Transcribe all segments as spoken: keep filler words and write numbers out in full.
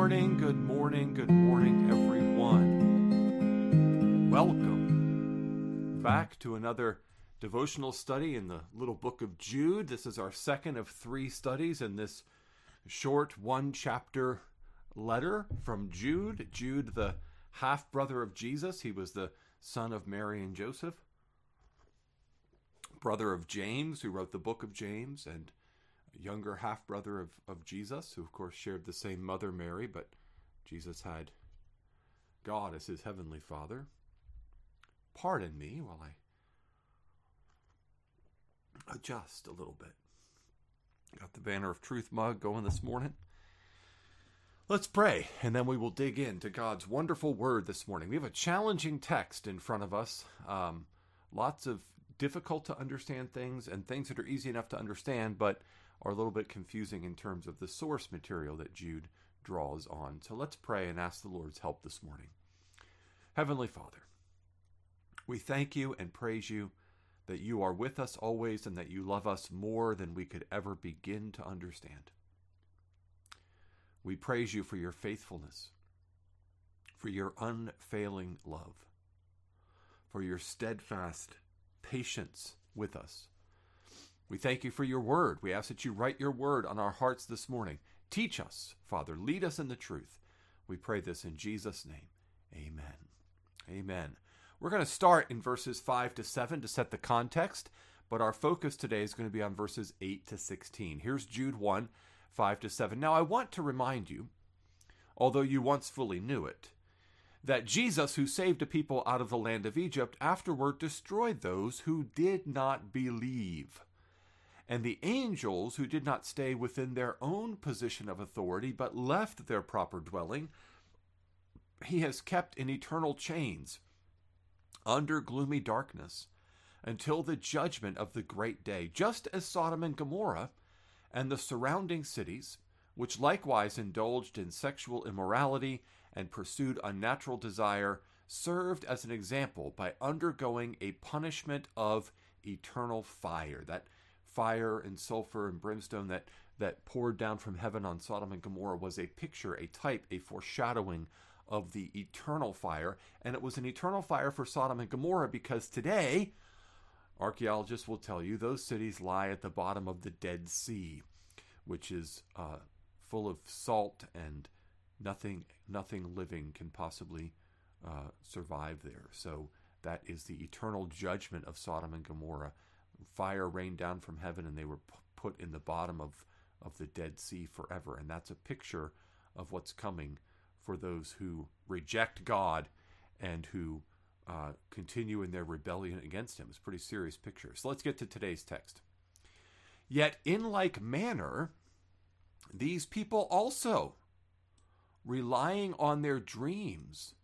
morning, good morning, good morning, everyone. Welcome back to another devotional study in the little book of Jude. This is our second of three studies in this short one-chapter letter from Jude. Jude, the half-brother of Jesus. He was the son of Mary and Joseph, brother of James, who wrote the book of James, and younger half-brother of, of Jesus, who of course shared the same mother, Mary, but Jesus had God as his heavenly Father. Pardon me while I adjust a little bit. Got the Banner of Truth mug going this morning. Let's pray, and then we will dig into God's wonderful word this morning. We have a challenging text in front of us. Um, lots of difficult to understand things and things that are easy enough to understand, but are a little bit confusing in terms of the source material that Jude draws on. So let's pray and ask the Lord's help this morning. Heavenly Father, we thank you and praise you that you are with us always and that you love us more than we could ever begin to understand. We praise you for your faithfulness, for your unfailing love, for your steadfast patience with us. We thank you for your word. We ask that you write your word on our hearts this morning. Teach us, Father. Lead us in the truth. We pray this in Jesus' name. Amen. Amen. We're going to start in verses five to seven to set the context, but our focus today is going to be on verses eight to sixteen. Here's Jude one, five to seven. Now, I want to remind you, although you once fully knew it, that Jesus, who saved a people out of the land of Egypt, afterward destroyed those who did not believe. And the angels who did not stay within their own position of authority, but left their proper dwelling, he has kept in eternal chains, under gloomy darkness, until the judgment of the great day, just as Sodom and Gomorrah and the surrounding cities, which likewise indulged in sexual immorality and pursued unnatural desire, served as an example by undergoing a punishment of eternal fire. That fire and sulfur and brimstone that, that poured down from heaven on Sodom and Gomorrah was a picture, a type, a foreshadowing of the eternal fire. And it was an eternal fire for Sodom and Gomorrah because today, archaeologists will tell you, those cities lie at the bottom of the Dead Sea, which is uh, full of salt, and nothing nothing living can possibly uh, survive there. So that is the eternal judgment of Sodom and Gomorrah. Fire rained down from heaven, and they were p- put in the bottom of, of the Dead Sea forever. And that's a picture of what's coming for those who reject God and who uh, continue in their rebellion against him. It's a pretty serious picture. So let's get to today's text. Yet in like manner, these people also, relying on their dreams,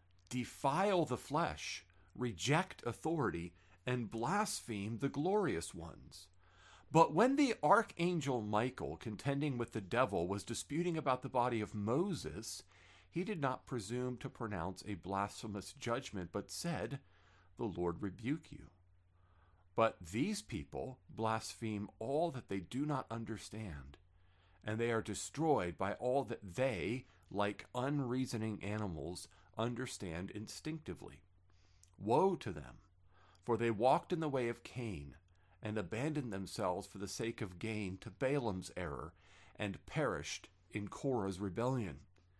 defile the flesh, reject authority, and blaspheme the glorious ones. But when the archangel Michael, contending with the devil, was disputing about the body of Moses, he did not presume to pronounce a blasphemous judgment, but said, "The Lord rebuke you." But these people blaspheme all that they do not understand, and they are destroyed by all that they, like unreasoning animals, understand instinctively. Woe to them! For they walked in the way of Cain, and abandoned themselves for the sake of gain to Balaam's error, and perished in Korah's rebellion.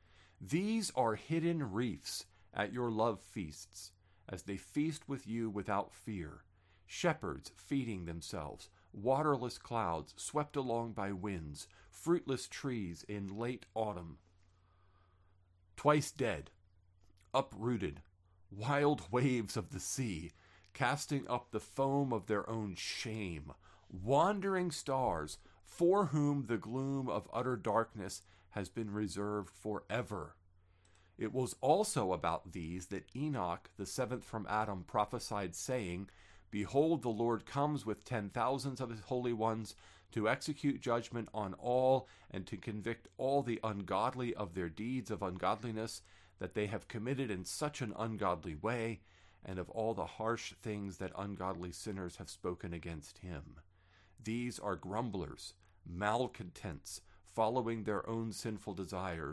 These are hidden reefs at your love feasts, as they feast with you without fear, shepherds feeding themselves, waterless clouds swept along by winds, fruitless trees in late autumn, twice dead, uprooted, wild waves of the sea, casting up the foam of their own shame, wandering stars, for whom the gloom of utter darkness has been reserved forever. It was also about these that Enoch, the seventh from Adam, prophesied, saying, "Behold, the Lord comes with ten thousands of his holy ones to execute judgment on all and to convict all the ungodly of their deeds of ungodliness that they have committed in such an ungodly way, and of all the harsh things that ungodly sinners have spoken against him. These are grumblers, malcontents, following their own sinful desires.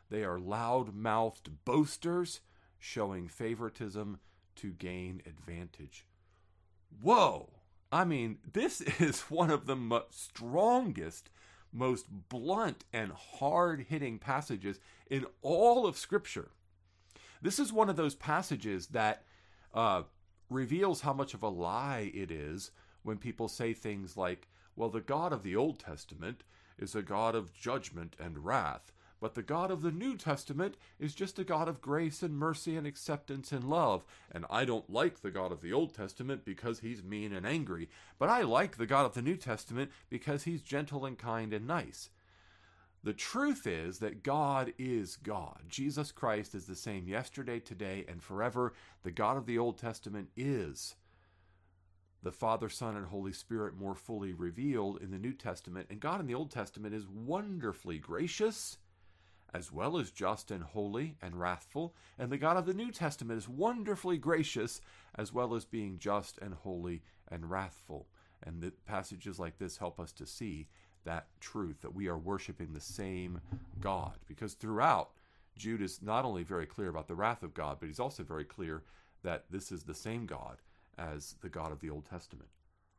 They are loud-mouthed boasters, showing favoritism to gain advantage. Whoa! I mean, this is one of the mo- strongest, most blunt and hard-hitting passages in all of Scripture. This is one of those passages that uh, reveals how much of a lie it is when people say things like, well, the God of the Old Testament is a God of judgment and wrath, but the God of the New Testament is just a God of grace and mercy and acceptance and love. And I don't like the God of the Old Testament because he's mean and angry, but I like the God of the New Testament because he's gentle and kind and nice. The truth is that God is God. Jesus Christ is the same yesterday, today, and forever. The God of the Old Testament is the Father, Son, and Holy Spirit more fully revealed in the New Testament. And God in the Old Testament is wonderfully gracious, as well as just and holy and wrathful. And the God of the New Testament is wonderfully gracious, as well as being just and holy and wrathful. And the passages like this help us to see that truth, that we are worshiping the same God. Because throughout, Jude is not only very clear about the wrath of God, but he's also very clear that this is the same God as the God of the Old Testament.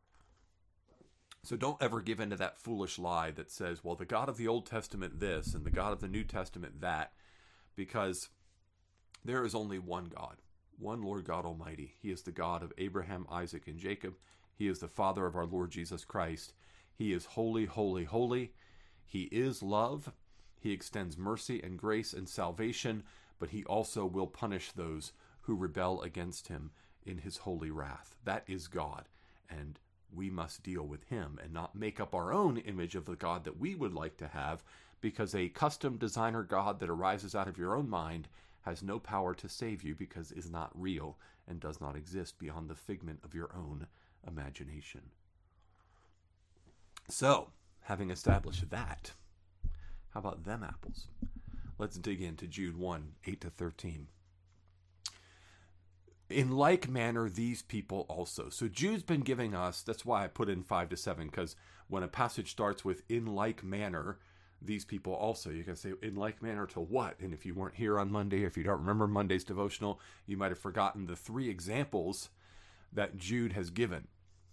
So don't ever give in to that foolish lie that says, well, the God of the Old Testament this, and the God of the New Testament that, because there is only one God, one Lord God Almighty. He is the God of Abraham, Isaac, and Jacob. He is the Father of our Lord Jesus Christ. He is holy, holy, holy. He is love. He extends mercy and grace and salvation, but he also will punish those who rebel against him in his holy wrath. That is God, and we must deal with him and not make up our own image of the God that we would like to have, because a custom designer God that arises out of your own mind has no power to save you because it is not real and does not exist beyond the figment of your own imagination. So, having established that, how about them apples? Let's dig into Jude one, eight to thirteen. In like manner, these people also. So Jude's been giving us, that's why I put in five to seven, because when a passage starts with in like manner, these people also, you can say in like manner to what? And if you weren't here on Monday, if you don't remember Monday's devotional, you might have forgotten the three examples that Jude has given.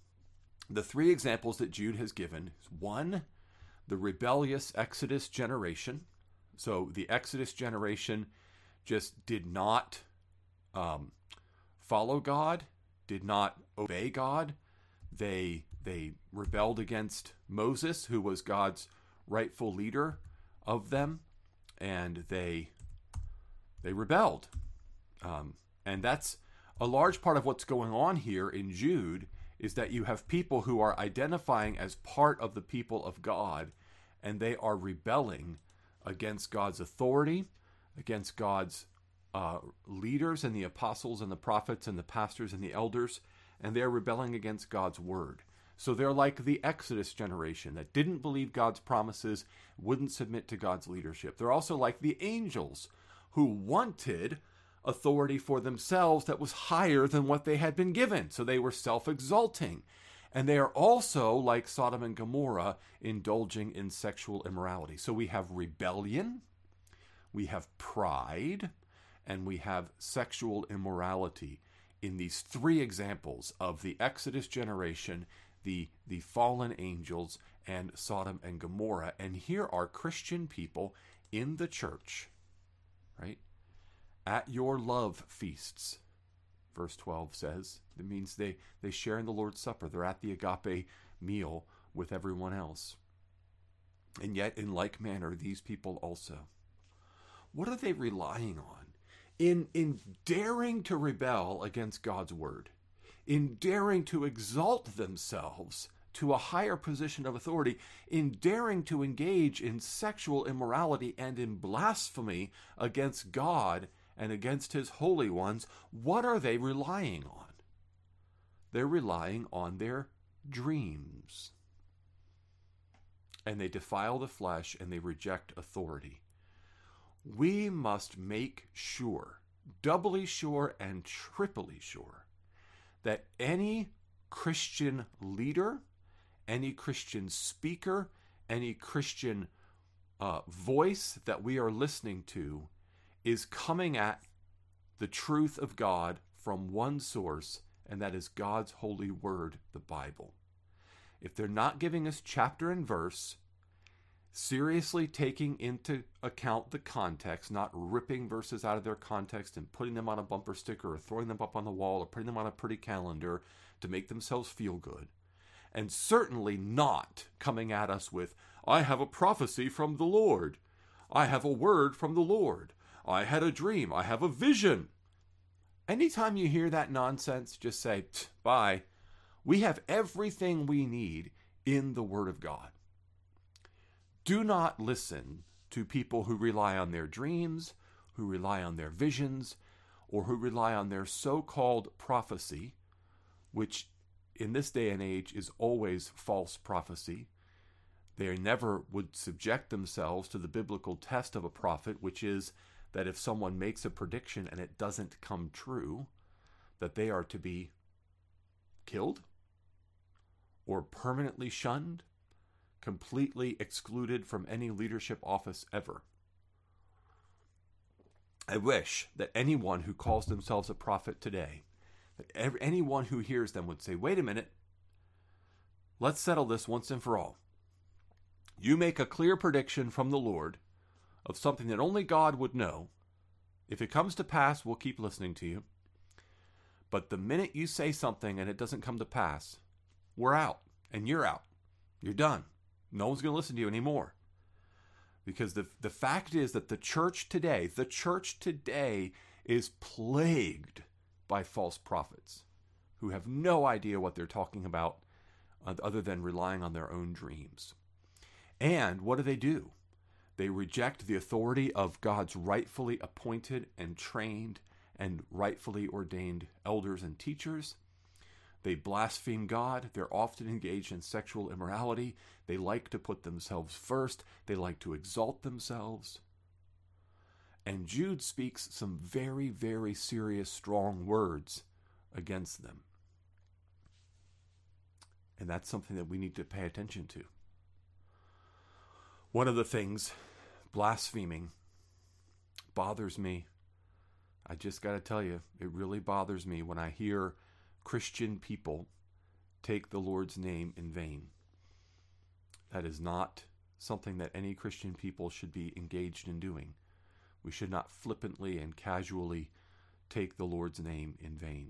The three examples that Jude has given is one, the rebellious Exodus generation. So the Exodus generation just did not um, follow God, did not obey God. They they rebelled against Moses, who was God's rightful leader of them, and they they rebelled. Um, and that's a large part of what's going on here in Jude, is that you have people who are identifying as part of the people of God, and they are rebelling against God's authority, against God's uh, leaders and the apostles and the prophets and the pastors and the elders, and they're rebelling against God's word. So they're like the Exodus generation that didn't believe God's promises, wouldn't submit to God's leadership. They're also like the angels who wanted authority for themselves that was higher than what they had been given. So they were self-exalting. And they are also like Sodom and Gomorrah, indulging in sexual immorality. So we have rebellion, we have pride, and we have sexual immorality in these three examples of the Exodus generation, the, the fallen angels, and Sodom and Gomorrah. And here are Christian people in the church, right? At your love feasts, verse twelve says. It means they, they share in the Lord's Supper. They're at the agape meal with everyone else. And yet, in like manner, these people also. What are they relying on? In, in daring to rebel against God's word, in daring to exalt themselves to a higher position of authority, in daring to engage in sexual immorality and in blasphemy against God and against his holy ones, what are they relying on? They're relying on their dreams. And they defile the flesh and they reject authority. We must make sure, doubly sure and triply sure, that any Christian leader, any Christian speaker, any Christian uh, voice that we are listening to is coming at the truth of God from one source, and that is God's holy word, the Bible. If they're not giving us chapter and verse, seriously taking into account the context, not ripping verses out of their context and putting them on a bumper sticker or throwing them up on the wall or putting them on a pretty calendar to make themselves feel good, and certainly not coming at us with, I have a prophecy from the Lord. I have a word from the Lord. I had a dream. I have a vision. Anytime you hear that nonsense, just say, bye. We have everything we need in the Word of God. Do not listen to people who rely on their dreams, who rely on their visions, or who rely on their so-called prophecy, which in this day and age is always false prophecy. They never would subject themselves to the biblical test of a prophet, which is that if someone makes a prediction and it doesn't come true, that they are to be killed or permanently shunned, completely excluded from any leadership office ever. I wish that anyone who calls themselves a prophet today, that every, anyone who hears them would say, wait a minute, let's settle this once and for all. You make a clear prediction from the Lord of something that only God would know. If it comes to pass, we'll keep listening to you. But the minute you say something and it doesn't come to pass, we're out and you're out. You're done. No one's going to listen to you anymore. Because the, the fact is that the church today, the church today is plagued by false prophets who have no idea what they're talking about other than relying on their own dreams. And what do they do? They reject the authority of God's rightfully appointed and trained and rightfully ordained elders and teachers. They blaspheme God. They're often engaged in sexual immorality. They like to put themselves first. They like to exalt themselves. And Jude speaks some very, very serious, strong words against them. And that's something that we need to pay attention to. One of the things, blaspheming, bothers me. I just got to tell you, it really bothers me when I hear Christian people take the Lord's name in vain. That is not something that any Christian people should be engaged in doing. We should not flippantly and casually take the Lord's name in vain.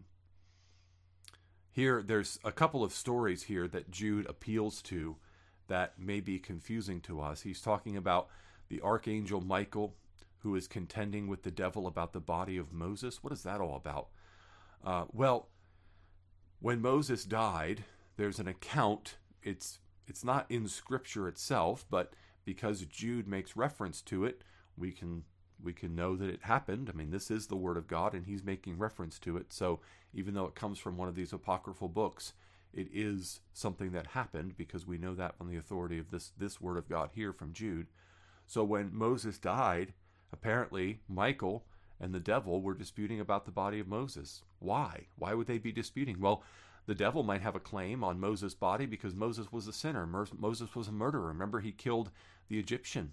Here, there's a couple of stories here that Jude appeals to that may be confusing to us. He's talking about the archangel Michael, who is contending with the devil about the body of Moses. What is that all about? Uh, well, when Moses died, there's an account. It's it's not in Scripture itself, but because Jude makes reference to it, we can we can know that it happened. I mean, this is the Word of God, and he's making reference to it. So even though it comes from one of these apocryphal books, it is something that happened because we know that from the authority of this, this Word of God here from Jude. So when Moses died, apparently Michael and the devil were disputing about the body of Moses. Why? Why would they be disputing? Well, the devil might have a claim on Moses' body because Moses was a sinner. Moses was a murderer. Remember, he killed the Egyptian.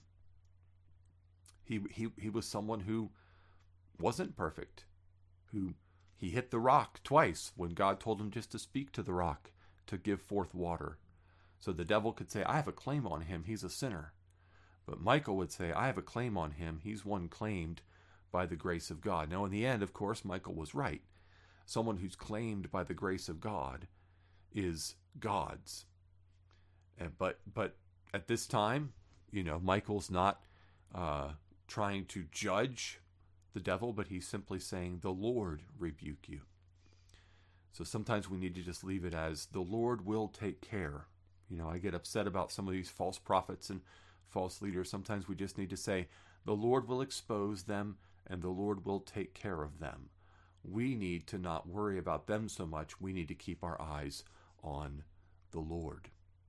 He, he, he was someone who wasn't perfect, who he hit the rock twice when God told him just to speak to the rock to give forth water. So the devil could say, I have a claim on him, he's a sinner. But Michael would say, I have a claim on him, he's one claimed by the grace of God. Now in the end, of course, Michael was right. Someone who's claimed by the grace of God is God's. And, but but at this time, you know, Michael's not uh, trying to judge the devil, but he's simply saying, the Lord rebuke you. So sometimes we need to just leave it as, the Lord will take care. You know, I get upset about some of these false prophets and false leaders. Sometimes we just need to say, the Lord will expose them and the Lord will take care of them. We need to not worry about them so much. We need to keep our eyes on the Lord.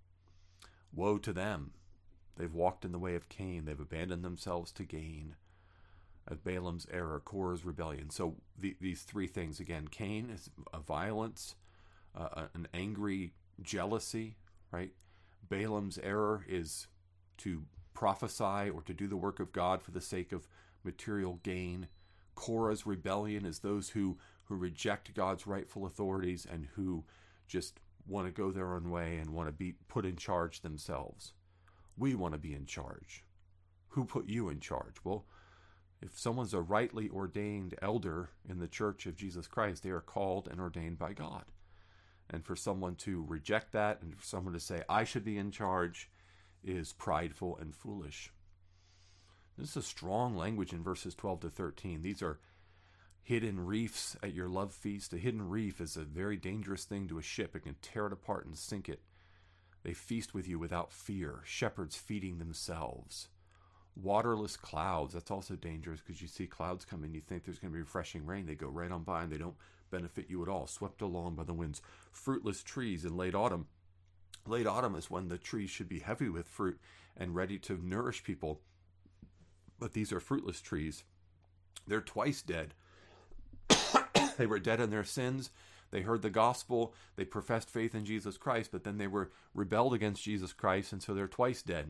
Woe to them. They've walked in the way of Cain. They've abandoned themselves to gain. Of Balaam's error, Korah's rebellion. So the, these three things, again, Cain is a violence, uh, an angry jealousy, right? Balaam's error is to prophesy or to do the work of God for the sake of material gain. Korah's rebellion is those who, who reject God's rightful authorities and who just want to go their own way and want to be put in charge themselves. We want to be in charge. Who put you in charge? Well, if someone's a rightly ordained elder in the Church of Jesus Christ, they are called and ordained by God. And for someone to reject that and for someone to say, I should be in charge, is prideful and foolish. This is strong language in verses twelve to thirteen. These are hidden reefs at your love feast. A hidden reef is a very dangerous thing to a ship. It can tear it apart and sink it. They feast with you without fear. Shepherds feeding themselves. Waterless clouds. That's also dangerous because you see clouds come in. You think there's going to be refreshing rain. They go right on by and they don't benefit you at all. Swept along by the winds. Fruitless trees in late autumn. Late autumn is when the trees should be heavy with fruit and ready to nourish people. But these are fruitless trees. They're twice dead. They were dead in their sins. They heard the gospel. They professed faith in Jesus Christ, but then they were rebelled against Jesus Christ, and so they're twice dead.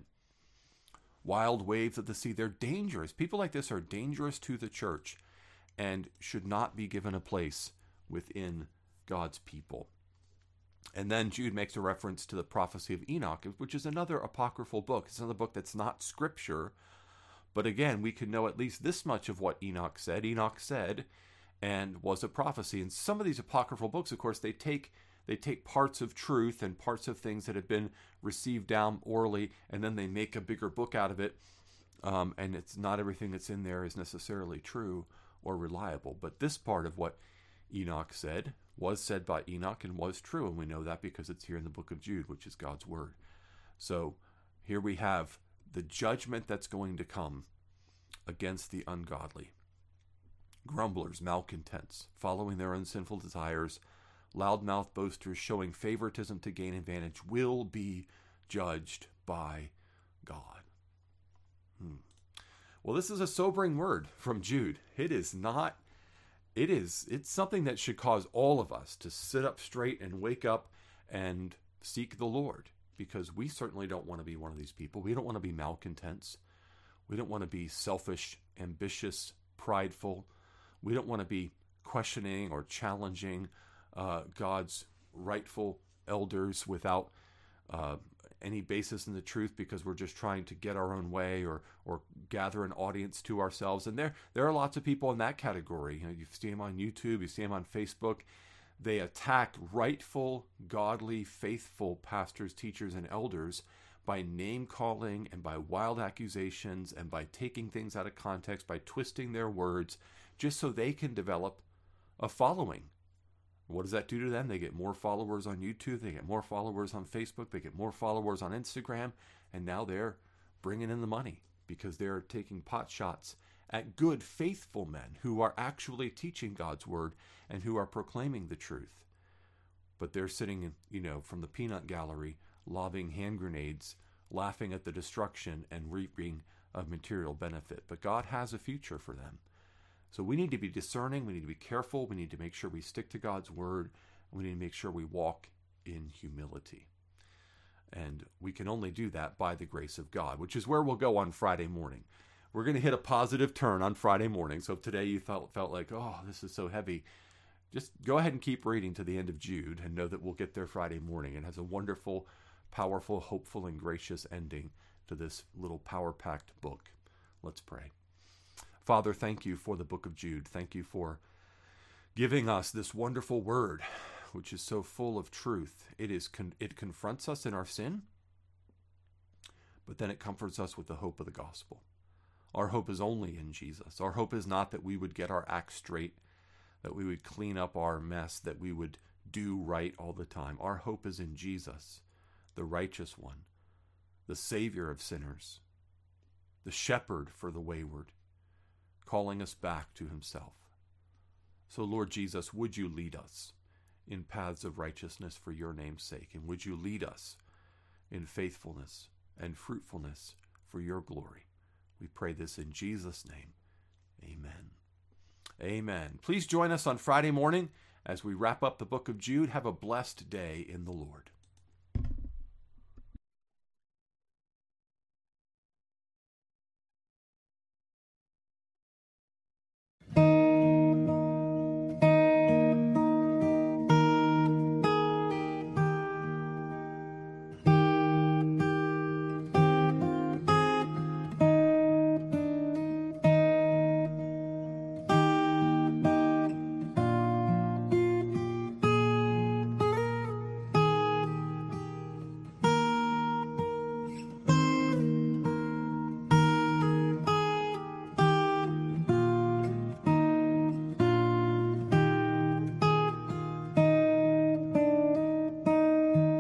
Wild waves of the sea. They're dangerous. People like this are dangerous to the church and should not be given a place within God's people. And then Jude makes a reference to the prophecy of Enoch, which is another apocryphal book. It's another book that's not scripture. But again, we can know at least this much of what Enoch said. Enoch said, and was a prophecy. And some of these apocryphal books, of course, they take they take parts of truth and parts of things that have been received down orally, and then they make a bigger book out of it. Um, and it's not everything that's in there is necessarily true or reliable. But this part of what Enoch said was said by Enoch and was true. And we know that because it's here in the book of Jude, which is God's word. So here we have the judgment that's going to come against the ungodly. Grumblers, malcontents, following their own sinful desires, loudmouth boasters, showing favoritism to gain advantage, will be judged by God. Hmm. Well, this is a sobering word from Jude. It is not, it is, it's something that should cause all of us to sit up straight and wake up and seek the Lord. Because we certainly don't want to be one of these people. We don't want to be malcontents. We don't want to be selfish, ambitious, prideful. We don't want to be questioning or challenging uh, God's rightful elders without uh, any basis in the truth because we're just trying to get our own way or or gather an audience to ourselves. And there there are lots of people in that category. You know, you see them on YouTube, you see them on Facebook. They attack rightful, godly, faithful pastors, teachers, and elders by name-calling and by wild accusations and by taking things out of context, by twisting their words, just so they can develop a following. What does that do to them? They get more followers on YouTube, they get more followers on Facebook, they get more followers on Instagram, and now they're bringing in the money because they're taking pot shots at good, faithful men who are actually teaching God's word and who are proclaiming the truth. But they're sitting, you know, from the peanut gallery, lobbing hand grenades, laughing at the destruction and reaping of material benefit. But God has a future for them. So we need to be discerning, we need to be careful, we need to make sure we stick to God's word, and we need to make sure we walk in humility. And we can only do that by the grace of God, which is where we'll go on Friday morning. We're going to hit a positive turn on Friday morning. So if today you felt felt like, oh, this is so heavy, just go ahead and keep reading to the end of Jude and know that we'll get there Friday morning. It has a wonderful, powerful, hopeful, and gracious ending to this little power-packed book. Let's pray. Father, thank you for the book of Jude. Thank you for giving us this wonderful word, which is so full of truth. It is con- it confronts us in our sin, but then it comforts us with the hope of the gospel. Our hope is only in Jesus. Our hope is not that we would get our act straight, that we would clean up our mess, that we would do right all the time. Our hope is in Jesus, the righteous one, the Savior of sinners, the shepherd for the wayward, calling us back to himself. So, Lord Jesus, would you lead us in paths of righteousness for your name's sake, and would you lead us in faithfulness and fruitfulness for your glory. We pray this in Jesus' name. Amen. Amen. Please join us on Friday morning as we wrap up the book of Jude. Have a blessed day in the Lord.